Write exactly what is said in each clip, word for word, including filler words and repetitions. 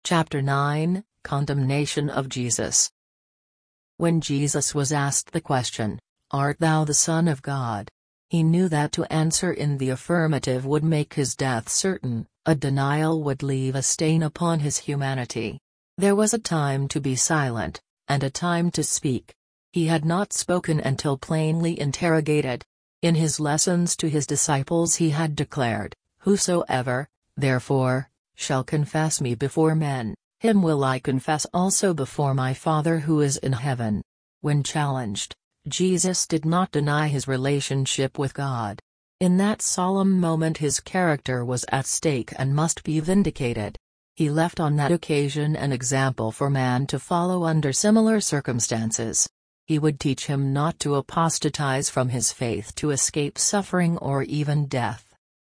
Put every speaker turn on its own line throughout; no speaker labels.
Chapter nine, Condemnation of Jesus. When Jesus was asked the question, "Art thou the Son of God?" he knew that to answer in the affirmative would make his death certain, a denial would leave a stain upon his humanity. There was a time to be silent, and a time to speak. He had not spoken until plainly interrogated. In his lessons to his disciples he had declared, "Whosoever, therefore, shall confess me before men, him will I confess also before my Father who is in heaven." When challenged, Jesus did not deny his relationship with God. In that solemn moment his character was at stake and must be vindicated. He left on that occasion an example for man to follow under similar circumstances. He would teach him not to apostatize from his faith to escape suffering or even death.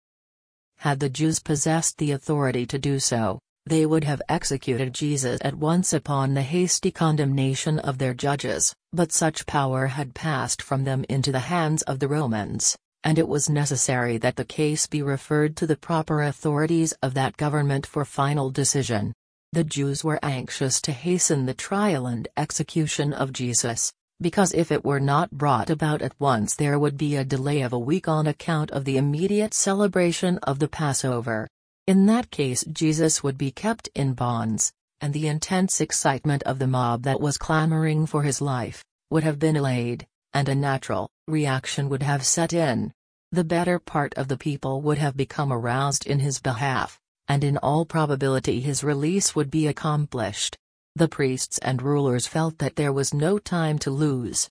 Had the Jews possessed the authority to do so, they would have executed Jesus at once upon the hasty condemnation of their judges, but such power had passed from them into the hands of the Romans, and it was necessary that the case be referred to the proper authorities of that government for final decision. The Jews were anxious to hasten the trial and execution of Jesus, because if it were not brought about at once there would be a delay of a week on account of the immediate celebration of the Passover. In that case Jesus would be kept in bonds, and the intense excitement of the mob that was clamoring for his life would have been allayed, and a natural reaction would have set in. The better part of the people would have become aroused in his behalf, and in all probability his release would be accomplished. The priests and rulers felt that there was no time to lose.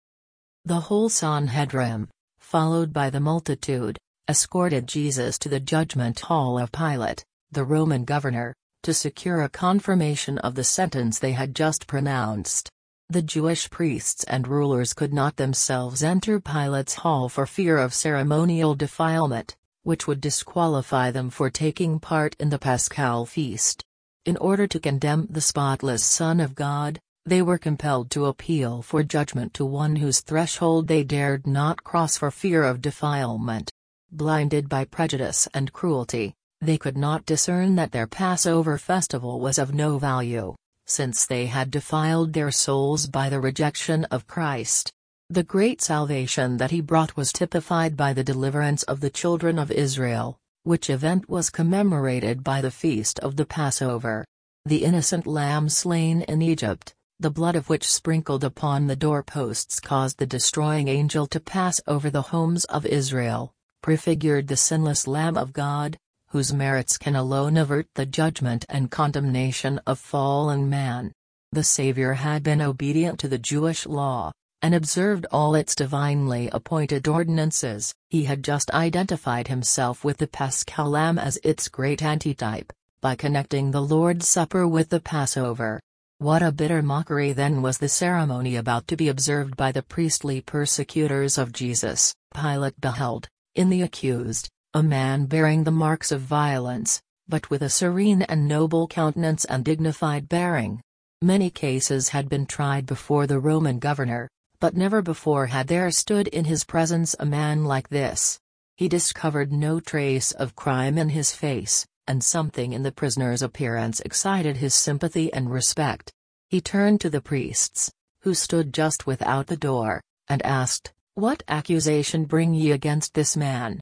The whole Sanhedrim, followed by the multitude, escorted Jesus to the judgment hall of Pilate, the Roman governor, to secure a confirmation of the sentence they had just pronounced. The Jewish priests and rulers could not themselves enter Pilate's hall for fear of ceremonial defilement, which would disqualify them for taking part in the Paschal feast. In order to condemn the spotless Son of God, they were compelled to appeal for judgment to one whose threshold they dared not cross for fear of defilement. Blinded by prejudice and cruelty, they could not discern that their Passover festival was of no value, since they had defiled their souls by the rejection of Christ. The great salvation that he brought was typified by the deliverance of the children of Israel, which event was commemorated by the feast of the Passover. The innocent lamb slain in Egypt, the blood of which sprinkled upon the doorposts caused the destroying angel to pass over the homes of Israel, prefigured the sinless Lamb of God, whose merits can alone avert the judgment and condemnation of fallen man. The Savior had been obedient to the Jewish law, and observed all its divinely appointed ordinances. He had just identified himself with the Paschal Lamb as its great antitype, by connecting the Lord's Supper with the Passover. What a bitter mockery then was the ceremony about to be observed by the priestly persecutors of Jesus. Pilate beheld, in the accused, a man bearing the marks of violence, but with a serene and noble countenance and dignified bearing. Many cases had been tried before the Roman governor, but never before had there stood in his presence a man like this. He discovered no trace of crime in his face, and something in the prisoner's appearance excited his sympathy and respect. He turned to the priests, who stood just without the door, and asked, "What accusation bring ye against this man?"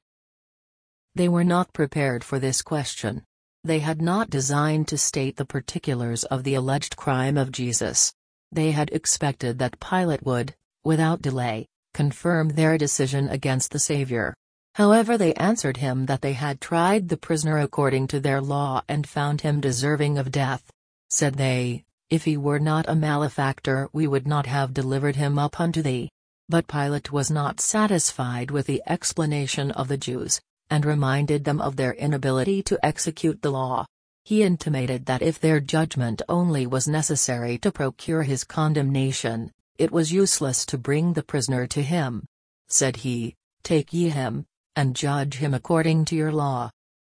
They were not prepared for this question. They had not designed to state the particulars of the alleged crime of Jesus. They had expected that Pilate would, without delay, confirm their decision against the Savior. However, they answered him that they had tried the prisoner according to their law and found him deserving of death. Said they, "If he were not a malefactor we would not have delivered him up unto thee." But Pilate was not satisfied with the explanation of the Jews, and reminded them of their inability to execute the law. He intimated that if their judgment only was necessary to procure his condemnation, it was useless to bring the prisoner to him. Said he, "Take ye him, and judge him according to your law."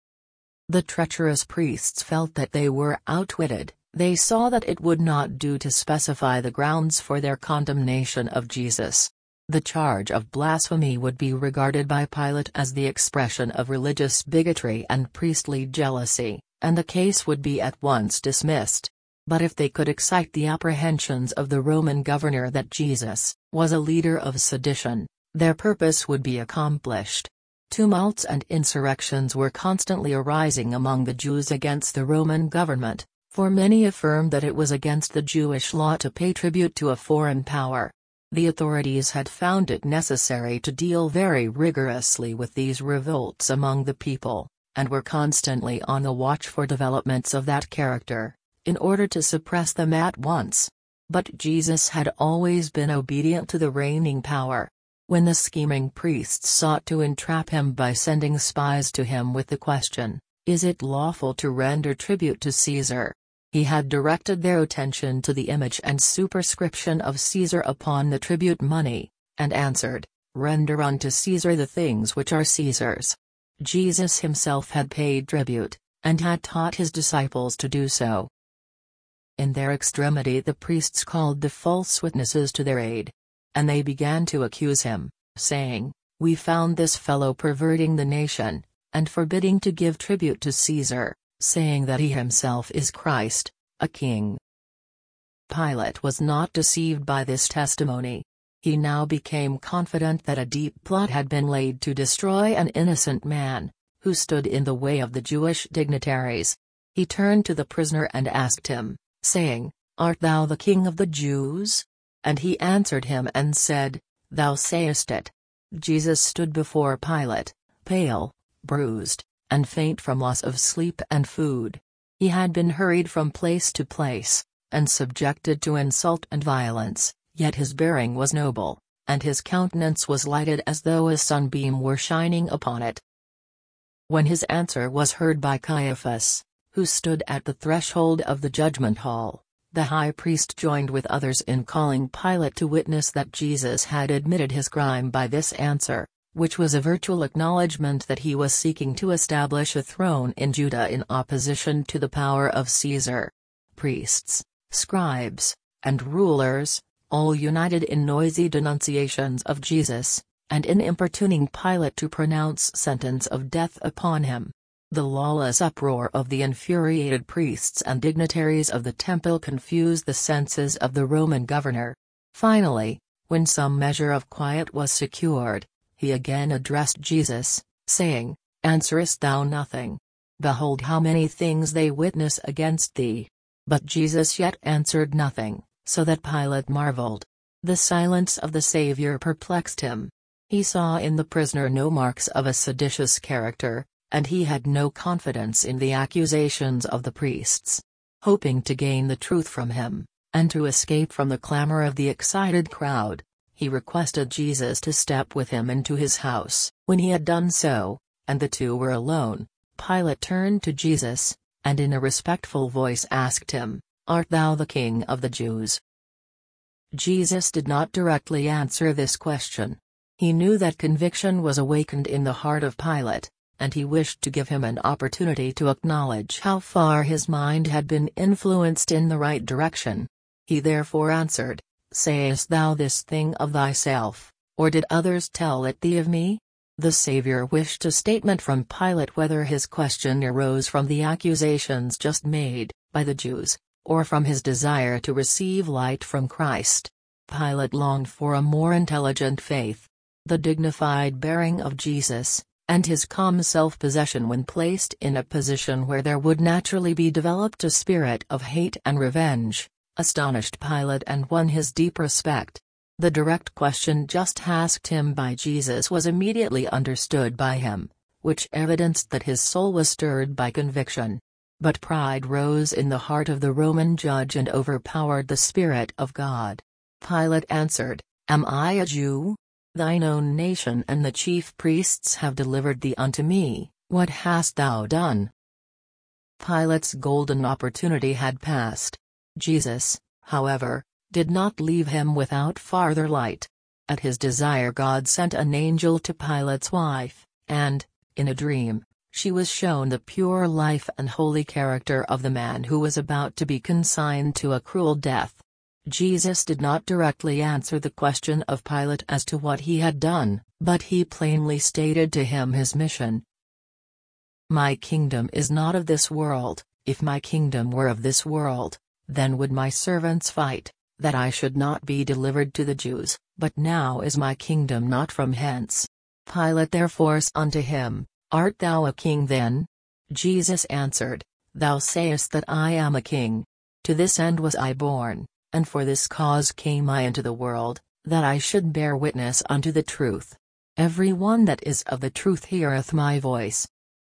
The treacherous priests felt that they were outwitted. They saw that it would not do to specify the grounds for their condemnation of Jesus. The charge of blasphemy would be regarded by Pilate as the expression of religious bigotry and priestly jealousy, and the case would be at once dismissed. But if they could excite the apprehensions of the Roman governor that Jesus was a leader of sedition, their purpose would be accomplished. Tumults and insurrections were constantly arising among the Jews against the Roman government, for many affirmed that it was against the Jewish law to pay tribute to a foreign power. The authorities had found it necessary to deal very rigorously with these revolts among the people, and were constantly on the watch for developments of that character, in order to suppress them at once. But Jesus had always been obedient to the reigning power. When the scheming priests sought to entrap him by sending spies to him with the question, "Is it lawful to render tribute to Caesar?" he had directed their attention to the image and superscription of Caesar upon the tribute money, and answered, "Render unto Caesar the things which are Caesar's." Jesus himself had paid tribute, and had taught his disciples to do so. In their extremity the priests called the false witnesses to their aid. And they began to accuse him, saying, "We found this fellow perverting the nation, and forbidding to give tribute to Caesar, saying that he himself is Christ, a king." Pilate was not deceived by this testimony. He now became confident that a deep plot had been laid to destroy an innocent man, who stood in the way of the Jewish dignitaries. He turned to the prisoner and asked him, saying, "Art thou the king of the Jews?" And he answered him and said, "Thou sayest it." Jesus stood before Pilate, pale, bruised, and faint from loss of sleep and food. He had been hurried from place to place, and subjected to insult and violence, yet his bearing was noble, and his countenance was lighted as though a sunbeam were shining upon it. When his answer was heard by Caiaphas, who stood at the threshold of the judgment hall, the high priest joined with others in calling Pilate to witness that Jesus had admitted his crime by this answer, which was a virtual acknowledgment that he was seeking to establish a throne in Judah in opposition to the power of Caesar. Priests, scribes, and rulers, all united in noisy denunciations of Jesus, and in importuning Pilate to pronounce sentence of death upon him. The lawless uproar of the infuriated priests and dignitaries of the temple confused the senses of the Roman governor. Finally, when some measure of quiet was secured, he again addressed Jesus, saying, "Answerest thou nothing? Behold how many things they witness against thee." But Jesus yet answered nothing, so that Pilate marveled. The silence of the Savior perplexed him. He saw in the prisoner no marks of a seditious character, and he had no confidence in the accusations of the priests. Hoping to gain the truth from him, and to escape from the clamor of the excited crowd, he requested Jesus to step with him into his house. When he had done so, and the two were alone, Pilate turned to Jesus, and in a respectful voice asked him, "Art thou the king of the Jews?" Jesus did not directly answer this question. He knew that conviction was awakened in the heart of Pilate, and he wished to give him an opportunity to acknowledge how far his mind had been influenced in the right direction. He therefore answered, "Sayest thou this thing of thyself, or did others tell it thee of me?" The Savior wished a statement from Pilate whether his question arose from the accusations just made by the Jews, or from his desire to receive light from Christ. Pilate longed for a more intelligent faith. The dignified bearing of Jesus, and his calm self-possession when placed in a position where there would naturally be developed a spirit of hate and revenge, astonished Pilate and won his deep respect. The direct question just asked him by Jesus was immediately understood by him, which evidenced that his soul was stirred by conviction. But pride rose in the heart of the Roman judge and overpowered the Spirit of God. Pilate answered, "Am I a Jew? Thine own nation and the chief priests have delivered thee unto me. What hast thou done?" Pilate's golden opportunity had passed. Jesus, however, did not leave him without farther light. At his desire God sent an angel to Pilate's wife, and, in a dream, she was shown the pure life and holy character of the man who was about to be consigned to a cruel death. Jesus did not directly answer the question of Pilate as to what he had done, but he plainly stated to him his mission. My kingdom is not of this world. If my kingdom were of this world, then would my servants fight, that I should not be delivered to the Jews, but now is my kingdom not from hence. Pilate therefore said unto him, Art thou a king then? Jesus answered, Thou sayest that I am a king. To this end was I born, and for this cause came I into the world, that I should bear witness unto the truth. Every one that is of the truth heareth my voice.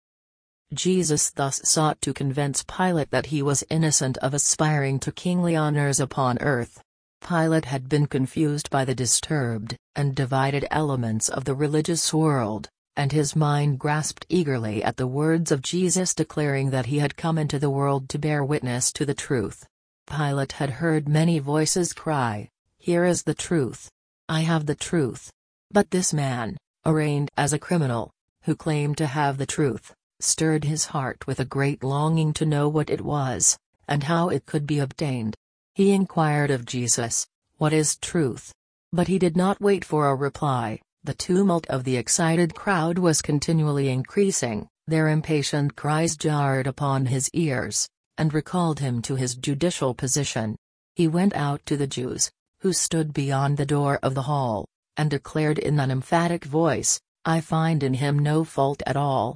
Jesus thus sought to convince Pilate that he was innocent of aspiring to kingly honors upon earth. Pilate had been confused by the disturbed and divided elements of the religious world, and his mind grasped eagerly at the words of Jesus declaring that he had come into the world to bear witness to the truth. Pilate had heard many voices cry, Here is the truth. I have the truth. But this man, arraigned as a criminal, who claimed to have the truth, stirred his heart with a great longing to know what it was, and how it could be obtained. He inquired of Jesus, What is truth? But he did not wait for a reply. The tumult of the excited crowd was continually increasing, their impatient cries jarred upon his ears, and recalled him to his judicial position. He went out to the Jews, who stood beyond the door of the hall, and declared in an emphatic voice, I find in him no fault at all.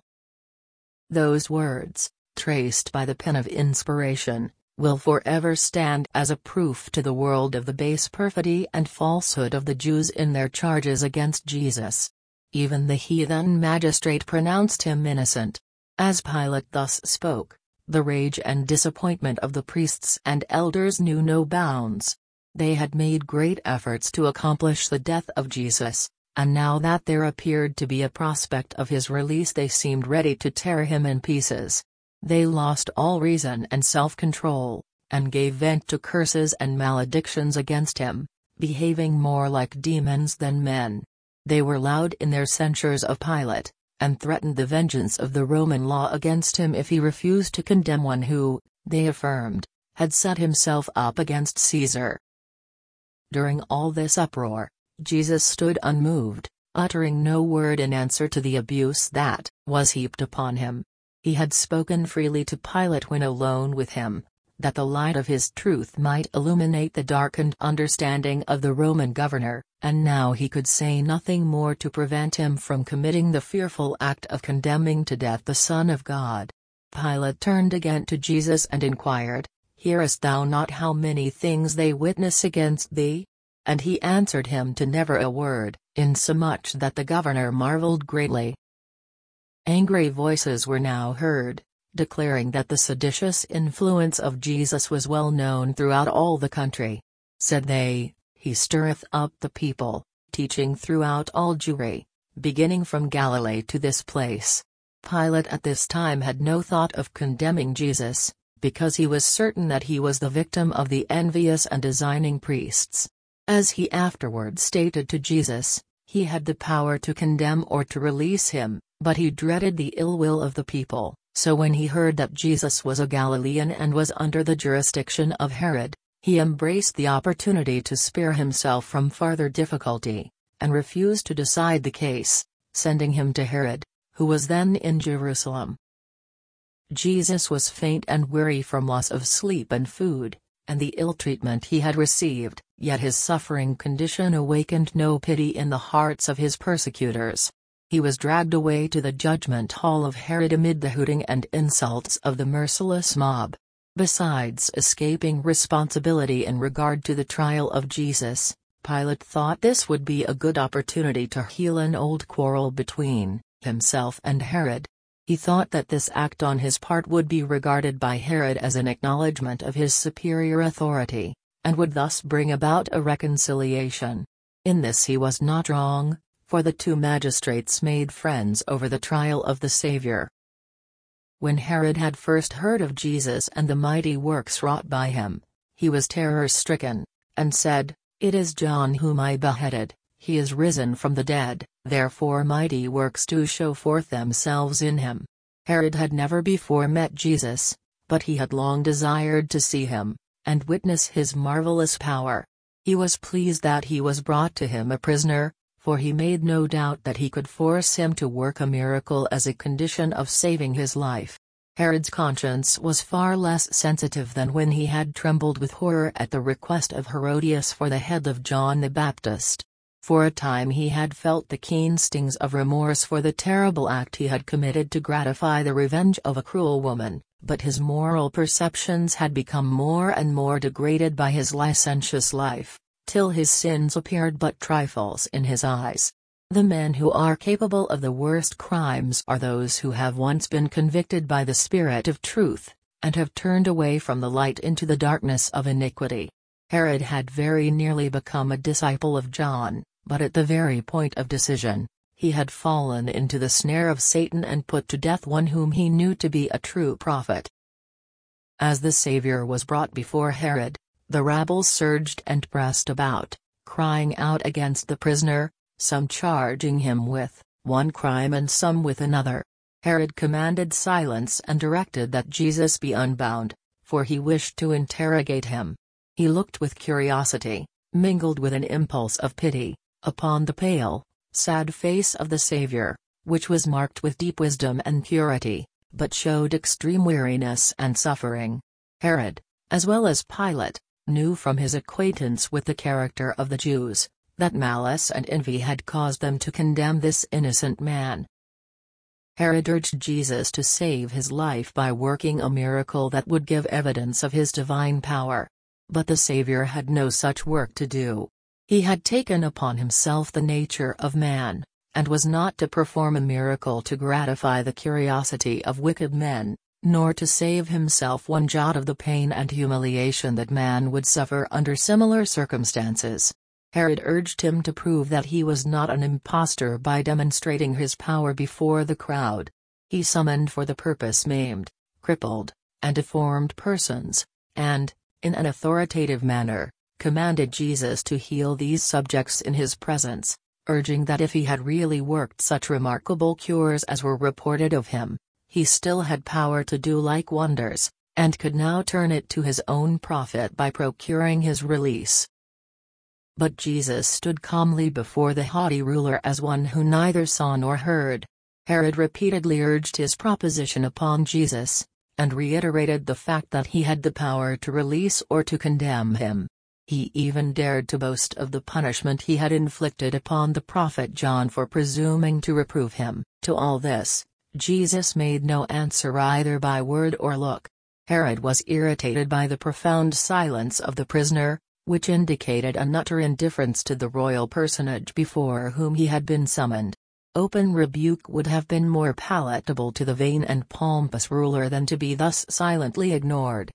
Those words, traced by the pen of inspiration, will forever stand as a proof to the world of the base perfidy and falsehood of the Jews in their charges against Jesus. Even the heathen magistrate pronounced him innocent. As Pilate thus spoke, the rage and disappointment of the priests and elders knew no bounds. They had made great efforts to accomplish the death of Jesus, and now that there appeared to be a prospect of his release they seemed ready to tear him in pieces. They lost all reason and self-control, and gave vent to curses and maledictions against him, behaving more like demons than men. They were loud in their censures of Pilate, and threatened the vengeance of the Roman law against him if he refused to condemn one who, they affirmed, had set himself up against Caesar. During all this uproar, Jesus stood unmoved, uttering no word in answer to the abuse that was heaped upon him. He had spoken freely to Pilate when alone with him, that the light of his truth might illuminate the darkened understanding of the Roman governor, and now he could say nothing more to prevent him from committing the fearful act of condemning to death the Son of God. Pilate turned again to Jesus and inquired, Hearest thou not how many things they witness against thee? And he answered him to never a word, insomuch that the governor marveled greatly. Angry voices were now heard, declaring that the seditious influence of Jesus was well known throughout all the country. Said they, He stirreth up the people, teaching throughout all Jewry, beginning from Galilee to this place. Pilate at this time had no thought of condemning Jesus, because he was certain that he was the victim of the envious and designing priests. As he afterward stated to Jesus, he had the power to condemn or to release him, but he dreaded the ill will of the people, so when he heard that Jesus was a Galilean and was under the jurisdiction of Herod, he embraced the opportunity to spare himself from farther difficulty, and refused to decide the case, sending him to Herod, who was then in Jerusalem. Jesus was faint and weary from loss of sleep and food, and the ill treatment he had received, yet his suffering condition awakened no pity in the hearts of his persecutors. He was dragged away to the judgment hall of Herod amid the hooting and insults of the merciless mob. Besides escaping responsibility in regard to the trial of Jesus, Pilate thought this would be a good opportunity to heal an old quarrel between himself and Herod. He thought that this act on his part would be regarded by Herod as an acknowledgement of his superior authority, and would thus bring about a reconciliation. In this he was not wrong, for the two magistrates made friends over the trial of the Savior. When Herod had first heard of Jesus and the mighty works wrought by him, he was terror-stricken, and said, It is John whom I beheaded, he is risen from the dead, therefore mighty works do show forth themselves in him. Herod had never before met Jesus, but he had long desired to see him, and witness his marvelous power. He was pleased that he was brought to him a prisoner, for he made no doubt that he could force him to work a miracle as a condition of saving his life. Herod's conscience was far less sensitive than when he had trembled with horror at the request of Herodias for the head of John the Baptist. For a time he had felt the keen stings of remorse for the terrible act he had committed to gratify the revenge of a cruel woman, but his moral perceptions had become more and more degraded by his licentious life, till his sins appeared but trifles in his eyes. The men who are capable of the worst crimes are those who have once been convicted by the Spirit of truth, and have turned away from the light into the darkness of iniquity. Herod had very nearly become a disciple of John, but at the very point of decision, he had fallen into the snare of Satan and put to death one whom he knew to be a true prophet. As the Savior was brought before Herod, the rabble surged and pressed about, crying out against the prisoner, some charging him with one crime and some with another. Herod commanded silence and directed that Jesus be unbound, for he wished to interrogate him. He looked with curiosity, mingled with an impulse of pity, upon the pale, sad face of the Savior, which was marked with deep wisdom and purity, but showed extreme weariness and suffering. Herod, as well as Pilate, knew from his acquaintance with the character of the Jews, that malice and envy had caused them to condemn this innocent man. Herod urged Jesus to save his life by working a miracle that would give evidence of his divine power. But the Savior had no such work to do. He had taken upon himself the nature of man, and was not to perform a miracle to gratify the curiosity of wicked men, nor to save himself one jot of the pain and humiliation that man would suffer under similar circumstances. Herod urged him to prove that he was not an impostor by demonstrating his power before the crowd. He summoned for the purpose maimed, crippled, and deformed persons, and, in an authoritative manner, commanded Jesus to heal these subjects in his presence, urging that if he had really worked such remarkable cures as were reported of him, he still had power to do like wonders, and could now turn it to his own profit by procuring his release. But Jesus stood calmly before the haughty ruler as one who neither saw nor heard. Herod repeatedly urged his proposition upon Jesus, and reiterated the fact that he had the power to release or to condemn him. He even dared to boast of the punishment he had inflicted upon the prophet John for presuming to reprove him. To all this, Jesus made no answer either by word or look. Herod was irritated by the profound silence of the prisoner, which indicated an utter indifference to the royal personage before whom he had been summoned. Open rebuke would have been more palatable to the vain and pompous ruler than to be thus silently ignored.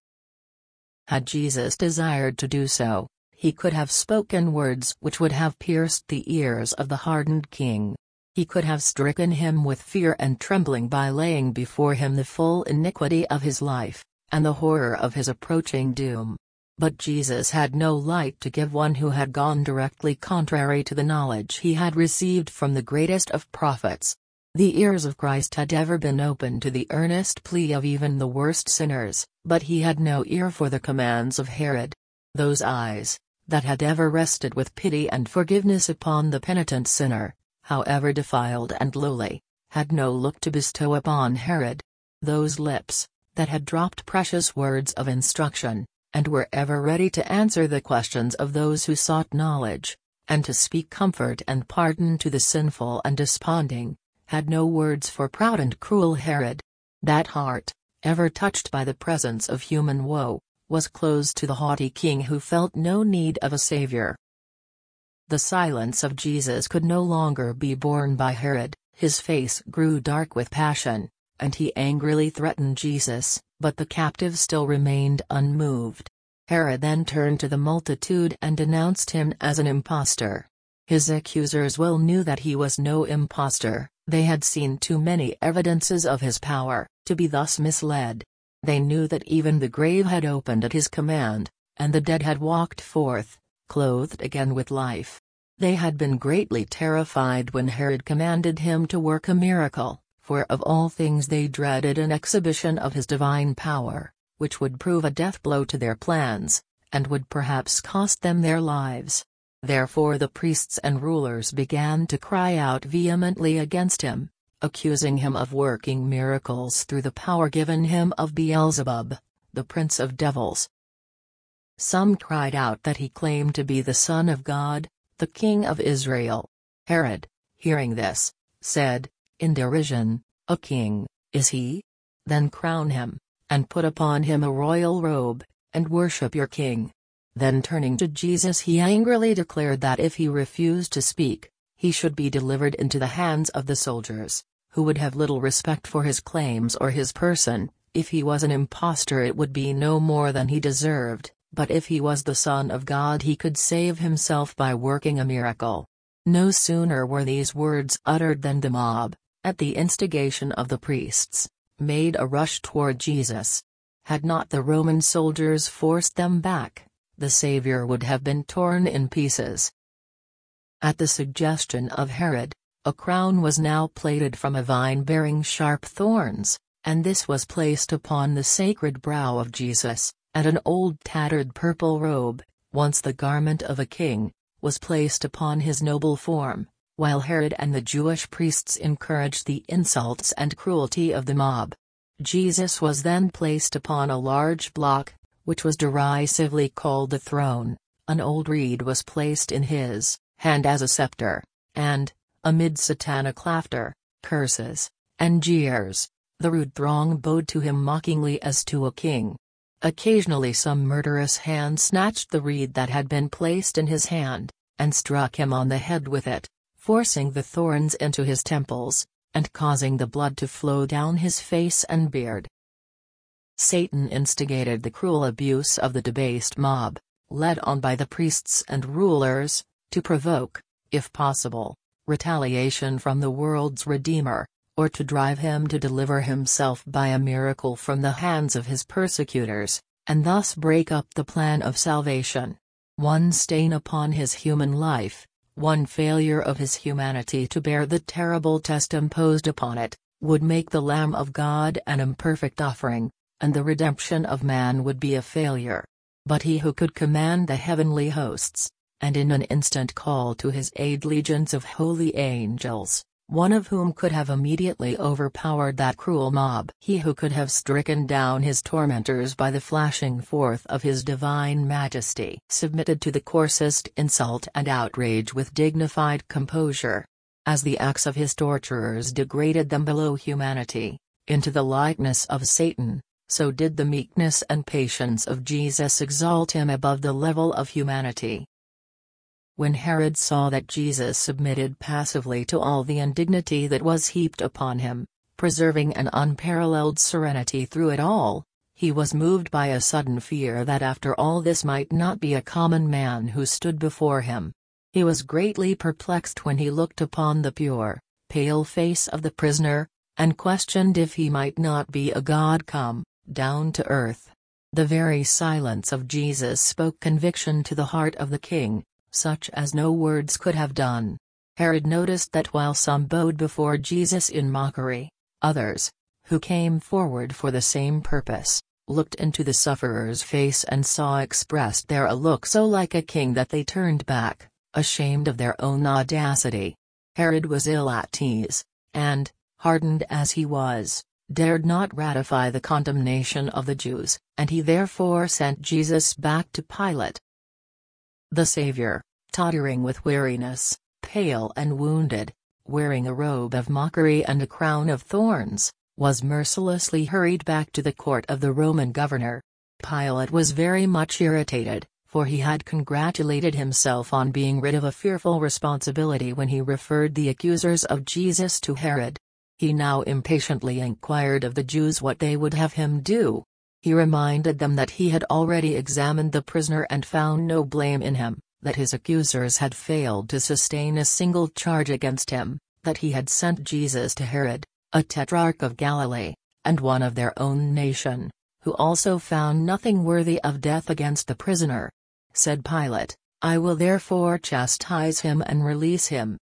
Had Jesus desired to do so, he could have spoken words which would have pierced the ears of the hardened king. He could have stricken him with fear and trembling by laying before him the full iniquity of his life, and the horror of his approaching doom. But Jesus had no light to give one who had gone directly contrary to the knowledge he had received from the greatest of prophets. The ears of Christ had ever been open to the earnest plea of even the worst sinners, but he had no ear for the commands of Herod. Those eyes, that had ever rested with pity and forgiveness upon the penitent sinner, however defiled and lowly, had no look to bestow upon Herod. Those lips, that had dropped precious words of instruction, and were ever ready to answer the questions of those who sought knowledge, and to speak comfort and pardon to the sinful and desponding, had no words for proud and cruel Herod. That heart, ever touched by the presence of human woe, was closed to the haughty king who felt no need of a savior. The silence of Jesus could no longer be borne by Herod. His face grew dark with passion, and he angrily threatened Jesus, but the captive still remained unmoved. Herod then turned to the multitude and denounced him as an impostor. His accusers well knew that he was no impostor. They had seen too many evidences of his power, to be thus misled. They knew that even the grave had opened at his command, and the dead had walked forth, clothed again with life. They had been greatly terrified when Herod commanded him to work a miracle, for of all things they dreaded an exhibition of his divine power, which would prove a death blow to their plans, and would perhaps cost them their lives. Therefore the priests and rulers began to cry out vehemently against him, accusing him of working miracles through the power given him of Beelzebub, the prince of devils. Some cried out that he claimed to be the Son of God, the King of Israel. Herod, hearing this, said, in derision, "A king, is he? Then crown him, and put upon him a royal robe, and worship your king." Then turning to Jesus he angrily declared that if he refused to speak, he should be delivered into the hands of the soldiers, who would have little respect for his claims or his person. If he was an impostor it would be no more than he deserved, but if he was the Son of God he could save himself by working a miracle. No sooner were these words uttered than the mob, at the instigation of the priests, made a rush toward Jesus. Had not the Roman soldiers forced them back, the Savior would have been torn in pieces. At the suggestion of Herod, a crown was now plaited from a vine bearing sharp thorns, and this was placed upon the sacred brow of Jesus, and an old tattered purple robe, once the garment of a king, was placed upon his noble form, while Herod and the Jewish priests encouraged the insults and cruelty of the mob. Jesus was then placed upon a large block, which was derisively called the throne. An old reed was placed in his hand as a scepter, and, amid satanic laughter, curses, and jeers, the rude throng bowed to him mockingly as to a king. Occasionally some murderous hand snatched the reed that had been placed in his hand, and struck him on the head with it, forcing the thorns into his temples, and causing the blood to flow down his face and beard. Satan instigated the cruel abuse of the debased mob, led on by the priests and rulers, to provoke, if possible, retaliation from the world's Redeemer, or to drive him to deliver himself by a miracle from the hands of his persecutors, and thus break up the plan of salvation. One stain upon his human life, one failure of his humanity to bear the terrible test imposed upon it, would make the Lamb of God an imperfect offering, and the redemption of man would be a failure. But he who could command the heavenly hosts, and in an instant call to his aid legions of holy angels, one of whom could have immediately overpowered that cruel mob, he who could have stricken down his tormentors by the flashing forth of his divine majesty, submitted to the coarsest insult and outrage with dignified composure. As the acts of his torturers degraded them below humanity, into the likeness of Satan, so did the meekness and patience of Jesus exalt him above the level of humanity. When Herod saw that Jesus submitted passively to all the indignity that was heaped upon him, preserving an unparalleled serenity through it all, he was moved by a sudden fear that after all this might not be a common man who stood before him. He was greatly perplexed when he looked upon the pure, pale face of the prisoner, and questioned if he might not be a God come down to earth. The very silence of Jesus spoke conviction to the heart of the king, such as no words could have done. Herod noticed that while some bowed before Jesus in mockery, others, who came forward for the same purpose, looked into the sufferer's face and saw expressed there a look so like a king that they turned back, ashamed of their own audacity. Herod was ill at ease, and, hardened as he was, dared not ratify the condemnation of the Jews, and he therefore sent Jesus back to Pilate. The Savior, tottering with weariness, pale and wounded, wearing a robe of mockery and a crown of thorns, was mercilessly hurried back to the court of the Roman governor. Pilate was very much irritated, for he had congratulated himself on being rid of a fearful responsibility when he referred the accusers of Jesus to Herod. He now impatiently inquired of the Jews what they would have him do. He reminded them that he had already examined the prisoner and found no blame in him, that his accusers had failed to sustain a single charge against him, that he had sent Jesus to Herod, a tetrarch of Galilee, and one of their own nation, who also found nothing worthy of death against the prisoner. Said Pilate, "I will therefore chastise him and release him."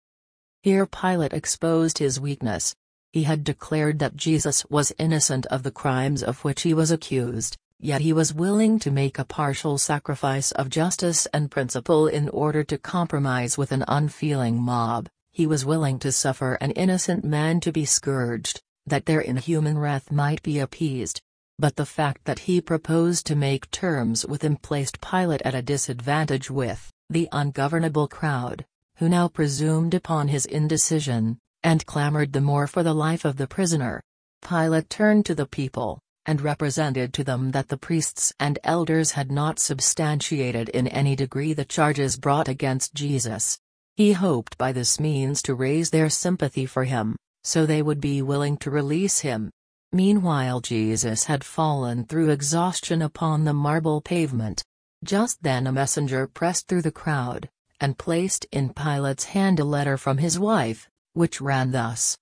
Here Pilate exposed his weakness. He had declared that Jesus was innocent of the crimes of which he was accused, Yet he was willing to make a partial sacrifice of justice and principle in order to compromise with an unfeeling mob. He was willing to suffer an innocent man to be scourged, that their inhuman wrath might be appeased. But the fact that he proposed to make terms with him placed Pilate at a disadvantage with the ungovernable crowd, who now presumed upon his indecision, and clamored the more for the life of the prisoner. Pilate turned to the people, and represented to them that the priests and elders had not substantiated in any degree the charges brought against Jesus. He hoped by this means to raise their sympathy for him, so they would be willing to release him. Meanwhile Jesus had fallen through exhaustion upon the marble pavement. Just then a messenger pressed through the crowd, and placed in Pilate's hand a letter from his wife, which ran thus: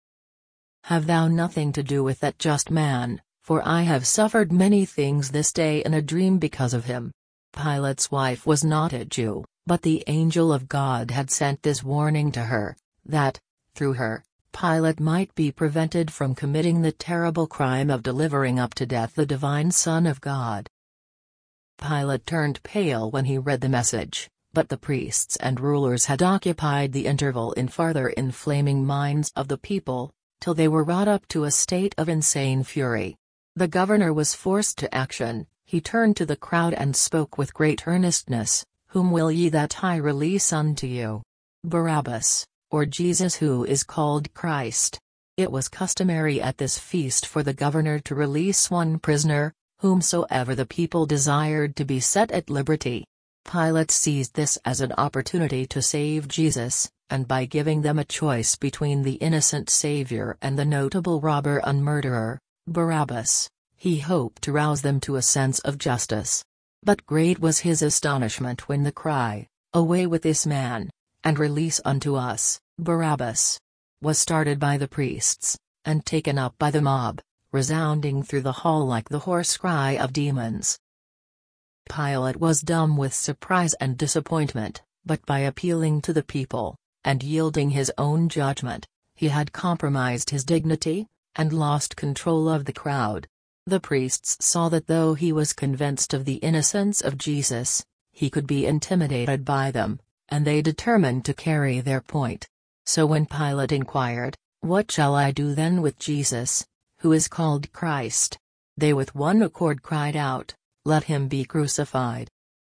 "Have thou nothing to do with that just man, for I have suffered many things this day in a dream because of him." Pilate's wife was not a Jew, but the angel of God had sent this warning to her, that, through her, Pilate might be prevented from committing the terrible crime of delivering up to death the divine Son of God. Pilate turned pale when he read the message, but the priests and rulers had occupied the interval in farther inflaming minds of the people, till they were wrought up to a state of insane fury. The governor was forced to action. He turned to the crowd and spoke with great earnestness, "Whom will ye that I release unto you? Barabbas, or Jesus who is called Christ?" It was customary at this feast for the governor to release one prisoner, whomsoever the people desired to be set at liberty. Pilate seized this as an opportunity to save Jesus, and by giving them a choice between the innocent Savior and the notable robber and murderer, Barabbas, he hoped to rouse them to a sense of justice. But great was his astonishment when the cry, "Away with this man, and release unto us, Barabbas," was started by the priests, and taken up by the mob, resounding through the hall like the hoarse cry of demons. Pilate was dumb with surprise and disappointment, but by appealing to the people, and yielding his own judgment, he had compromised his dignity, and lost control of the crowd. The priests saw that though he was convinced of the innocence of Jesus, he could be intimidated by them, and they determined to carry their point. So when Pilate inquired, "What shall I do then with Jesus, who is called Christ?" they with one accord cried out, "Let him be crucified."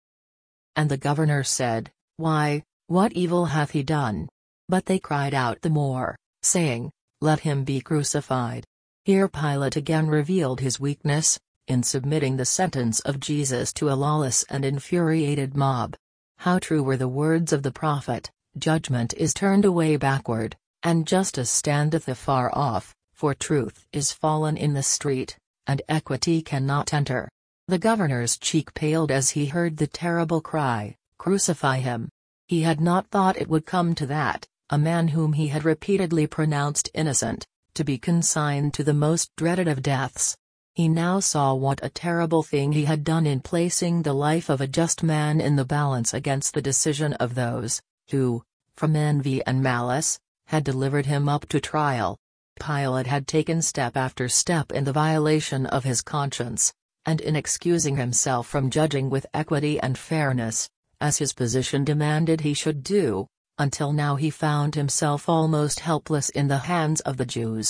And the governor said, "Why, what evil hath he done?" But they cried out the more, saying, "Let him be crucified." Here Pilate again revealed his weakness, in submitting the sentence of Jesus to a lawless and infuriated mob. How true were the words of the prophet, "Judgment is turned away backward, and justice standeth afar off, for truth is fallen in the street, and equity cannot enter." The governor's cheek paled as he heard the terrible cry, "Crucify him!" He had not thought it would come to that, a man whom he had repeatedly pronounced innocent, to be consigned to the most dreaded of deaths. He now saw what a terrible thing he had done in placing the life of a just man in the balance against the decision of those, who, from envy and malice, had delivered him up to trial. Pilate had taken step after step in the violation of his conscience, and in excusing himself from judging with equity and fairness, as his position demanded he should do, until now he found himself almost helpless in the hands of the Jews.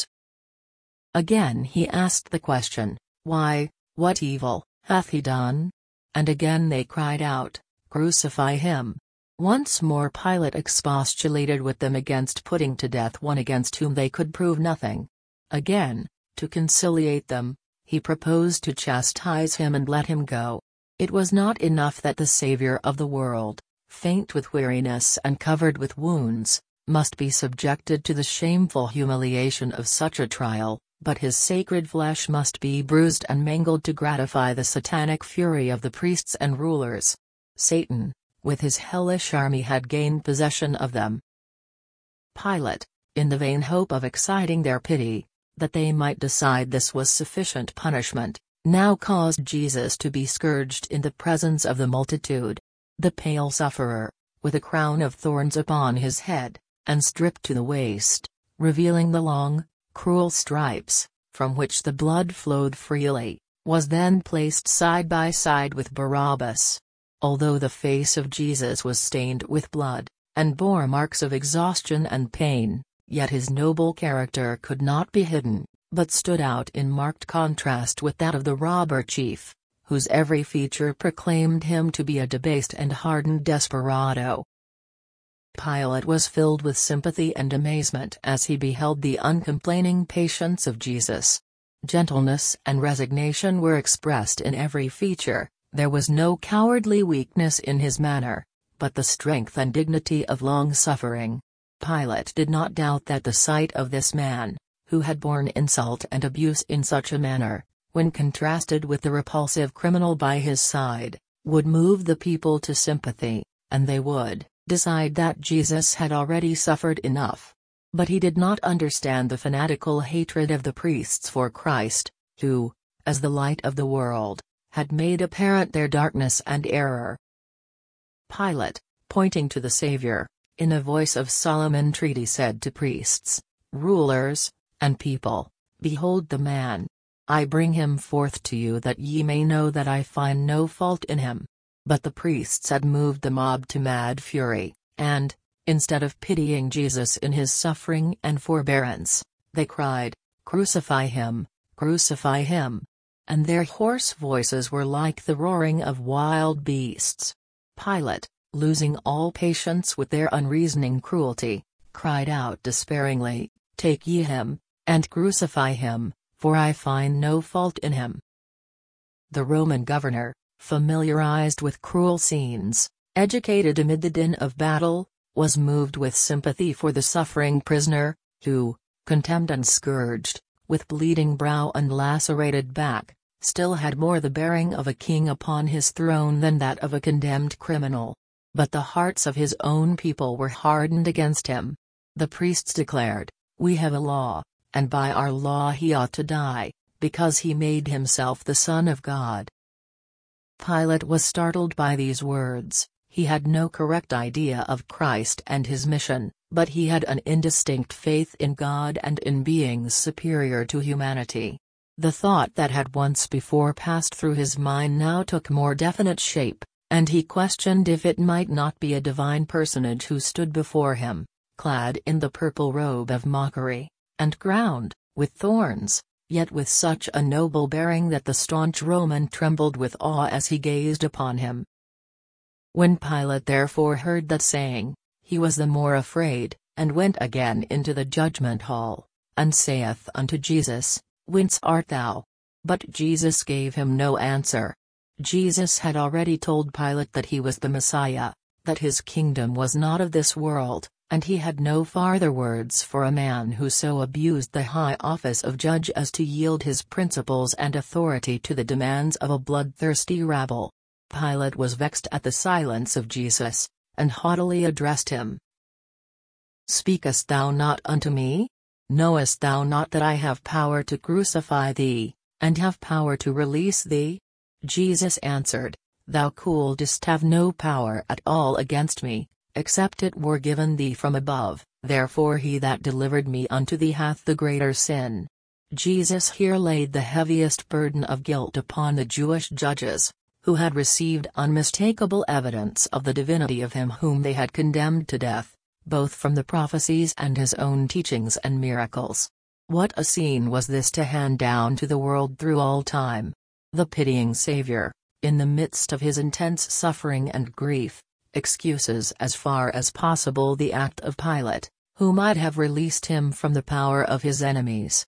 Again he asked the question, "Why, what evil hath he done?" And again they cried out, "Crucify him." Once more Pilate expostulated with them against putting to death one against whom they could prove nothing. Again, to conciliate them, he proposed to chastise him and let him go. It was not enough that the Savior of the world, faint with weariness and covered with wounds, must be subjected to the shameful humiliation of such a trial, but his sacred flesh must be bruised and mangled to gratify the satanic fury of the priests and rulers. Satan, with his hellish army, had gained possession of them. Pilate, in the vain hope of exciting their pity, that they might decide this was sufficient punishment, now caused Jesus to be scourged in the presence of the multitude. The pale sufferer, with a crown of thorns upon his head, and stripped to the waist, revealing the long, cruel stripes, from which the blood flowed freely, was then placed side by side with Barabbas. Although the face of Jesus was stained with blood, and bore marks of exhaustion and pain, yet his noble character could not be hidden, but stood out in marked contrast with that of the robber chief, whose every feature proclaimed him to be a debased and hardened desperado. Pilate was filled with sympathy and amazement as he beheld the uncomplaining patience of Jesus. Gentleness and resignation were expressed in every feature, there was no cowardly weakness in his manner, but the strength and dignity of long-suffering. Pilate did not doubt that the sight of this man, who had borne insult and abuse in such a manner, when contrasted with the repulsive criminal by his side, would move the people to sympathy, and they would decide that Jesus had already suffered enough. But he did not understand the fanatical hatred of the priests for Christ, who, as the light of the world, had made apparent their darkness and error. Pilate, pointing to the Savior, in a voice of solemn entreaty said to priests, rulers, and people, "Behold the man. I bring him forth to you that ye may know that I find no fault in him." But the priests had moved the mob to mad fury, and, instead of pitying Jesus in his suffering and forbearance, they cried, "Crucify him, crucify him!" And their hoarse voices were like the roaring of wild beasts. Pilate, losing all patience with their unreasoning cruelty, cried out despairingly, "Take ye him, and crucify him, for I find no fault in him." The Roman governor, familiarized with cruel scenes, educated amid the din of battle, was moved with sympathy for the suffering prisoner, who, condemned and scourged, with bleeding brow and lacerated back, still had more the bearing of a king upon his throne than that of a condemned criminal. But the hearts of his own people were hardened against him. The priests declared, "We have a law, and by our law he ought to die, because he made himself the Son of God." Pilate was startled by these words. He had no correct idea of Christ and his mission, but he had an indistinct faith in God and in beings superior to humanity. The thought that had once before passed through his mind now took more definite shape, and he questioned if it might not be a divine personage who stood before him, clad in the purple robe of mockery, and crowned with thorns, yet with such a noble bearing that the staunch Roman trembled with awe as he gazed upon him. When Pilate therefore heard that saying, he was the more afraid, and went again into the judgment hall, and saith unto Jesus, "Whence art thou?" But Jesus gave him no answer. Jesus had already told Pilate that he was the Messiah, that his kingdom was not of this world, and he had no farther words for a man who so abused the high office of judge as to yield his principles and authority to the demands of a bloodthirsty rabble. Pilate was vexed at the silence of Jesus, and haughtily addressed him. "Speakest thou not unto me? Knowest thou not that I have power to crucify thee, and have power to release thee?" Jesus answered, "Thou couldst have no power at all against me, except it were given thee from above, therefore he that delivered me unto thee hath the greater sin." Jesus here laid the heaviest burden of guilt upon the Jewish judges, who had received unmistakable evidence of the divinity of him whom they had condemned to death, both from the prophecies and his own teachings and miracles. What a scene was this to hand down to the world through all time! The pitying Savior, in the midst of his intense suffering and grief, excuses as far as possible the act of Pilate, who might have released him from the power of his enemies.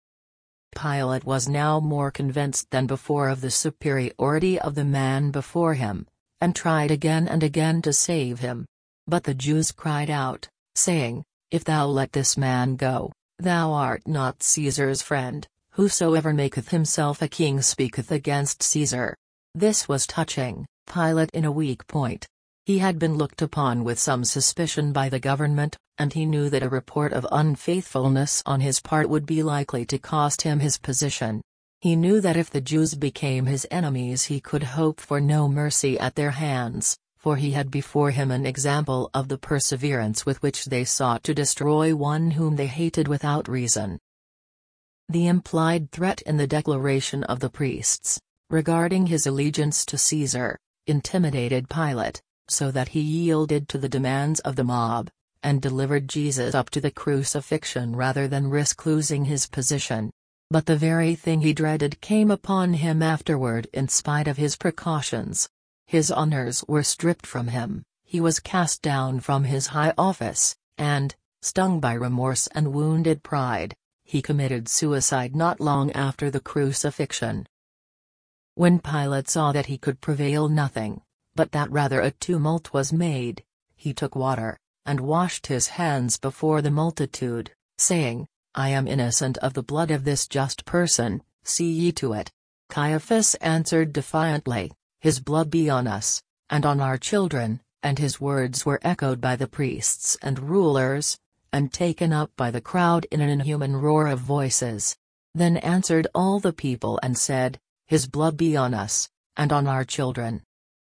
Pilate was now more convinced than before of the superiority of the man before him, and tried again and again to save him. But the Jews cried out, saying, "If thou let this man go, thou art not Caesar's friend. Whosoever maketh himself a king speaketh against Caesar." This was touching Pilate in a weak point. He had been looked upon with some suspicion by the government, and he knew that a report of unfaithfulness on his part would be likely to cost him his position. He knew that if the Jews became his enemies he could hope for no mercy at their hands, for he had before him an example of the perseverance with which they sought to destroy one whom they hated without reason. The implied threat in the declaration of the priests, regarding his allegiance to Caesar, intimidated Pilate, so that he yielded to the demands of the mob, and delivered Jesus up to the crucifixion rather than risk losing his position. But the very thing he dreaded came upon him afterward in spite of his precautions. His honors were stripped from him, he was cast down from his high office, and, stung by remorse and wounded pride, he committed suicide not long after the crucifixion. When Pilate saw that he could prevail nothing, but that rather a tumult was made, he took water, and washed his hands before the multitude, saying, I am innocent of the blood of this just person, see ye to it. Caiaphas answered defiantly, His blood be on us, and on our children, and his words were echoed by the priests and rulers, and taken up by the crowd in an inhuman roar of voices. Then answered all the people and said, His blood be on us, and on our children.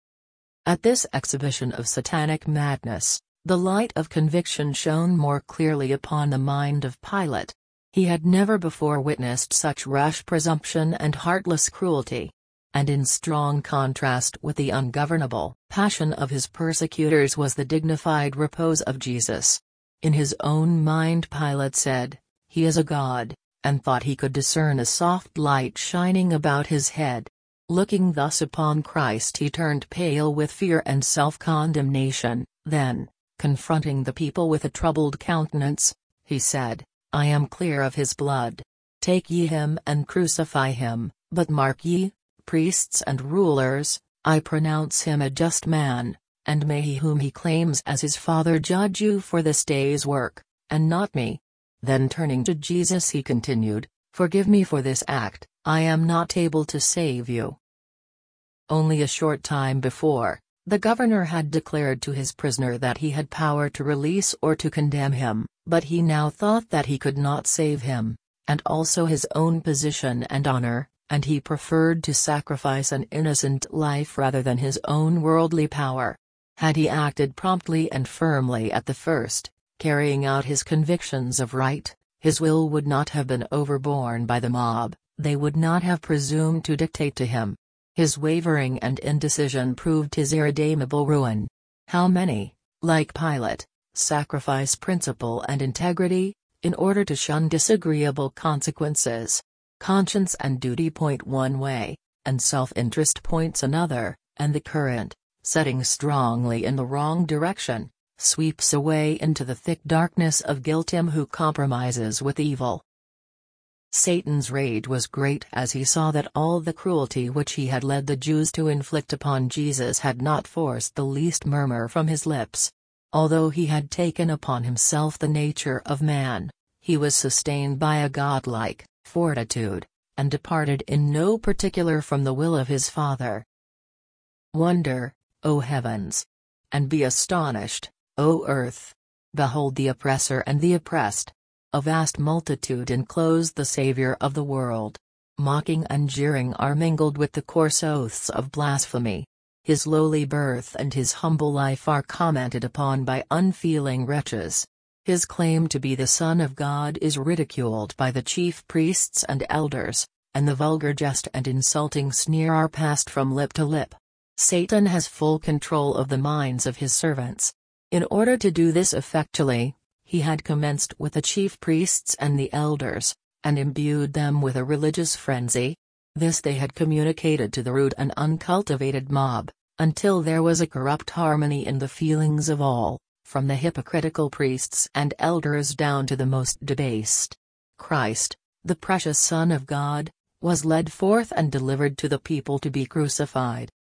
At this exhibition of satanic madness, the light of conviction shone more clearly upon the mind of Pilate. He had never before witnessed such rash presumption and heartless cruelty. And in strong contrast with the ungovernable passion of his persecutors was the dignified repose of Jesus. In his own mind Pilate said, He is a god, and thought he could discern a soft light shining about his head. Looking thus upon Christ he turned pale with fear and self-condemnation, then, confronting the people with a troubled countenance, he said, I am clear of his blood. Take ye him and crucify him, but mark ye, priests and rulers, I pronounce him a just man, and may he whom he claims as his Father judge you for this day's work, and not me. Then turning to Jesus he continued, Forgive me for this act, I am not able to save you. Only a short time before, the governor had declared to his prisoner that he had power to release or to condemn him, but he now thought that he could not save him, and also his own position and honor, and he preferred to sacrifice an innocent life rather than his own worldly power. Had he acted promptly and firmly at the first, carrying out his convictions of right, his will would not have been overborne by the mob, they would not have presumed to dictate to him. His wavering and indecision proved his irredeemable ruin. How many, like Pilate, sacrifice principle and integrity, in order to shun disagreeable consequences? Conscience and duty point one way, and self-interest points another, and the current, setting strongly in the wrong direction, sweeps away into the thick darkness of guilt him who compromises with evil. Satan's rage was great as he saw that all the cruelty which he had led the Jews to inflict upon Jesus had not forced the least murmur from his lips. Although he had taken upon himself the nature of man, he was sustained by a godlike fortitude, and departed in no particular from the will of his Father. Wonder, O heavens! And be astonished, O earth! Behold the oppressor and the oppressed. A vast multitude enclosed the Savior of the world. Mocking and jeering are mingled with the coarse oaths of blasphemy. His lowly birth and his humble life are commented upon by unfeeling wretches. His claim to be the Son of God is ridiculed by the chief priests and elders, and the vulgar jest and insulting sneer are passed from lip to lip. Satan has full control of the minds of his servants. In order to do this effectually, he had commenced with the chief priests and the elders, and imbued them with a religious frenzy. This they had communicated to the rude and uncultivated mob, until there was a corrupt harmony in the feelings of all, from the hypocritical priests and elders down to the most debased. Christ, the precious Son of God, was led forth and delivered to the people to be crucified.